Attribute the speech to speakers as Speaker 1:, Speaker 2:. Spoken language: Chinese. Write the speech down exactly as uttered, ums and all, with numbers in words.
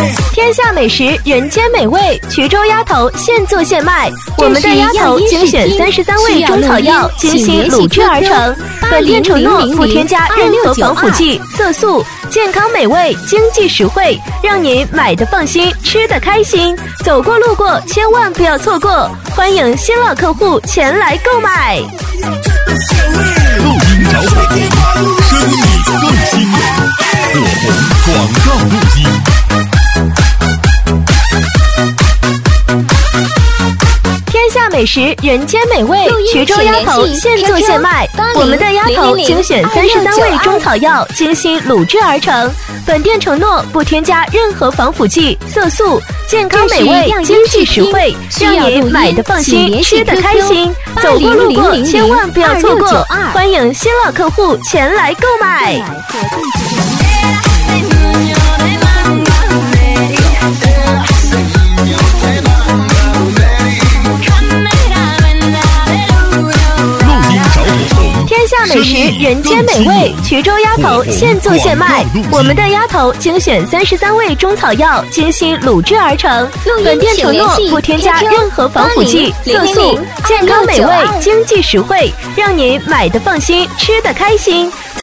Speaker 1: 天下美食，人间美味，衢州鸭头现做现卖。我们的鸭头精选三十三味中草药，精心卤制而成。本店承诺不添加任何防腐剂、色素，健康美味，经济实惠，让您买的放心，吃的开心。走过路过，千万不要错过。欢迎新老客户前来购买。
Speaker 2: 录音找火红，生意更新颖。火红广告录音。
Speaker 1: 天下美食，人间美味，衢州鸭头现做现卖。我们的鸭头精选三十三味中草药，精心卤制而成。本店承诺不添加任何防腐剂、色素，健康美味，经济实惠，让您买的放心，吃的开心。走过路过，千万不要错过。欢迎新老客户前来购买。天下美食，人间美味，衢州鸭头现做现卖。我们的鸭头精选三十三味中草药，精心卤制而成。本店承诺不添加任何防腐剂、色素，健康美味，经济实惠，让您买的放心，吃的开心。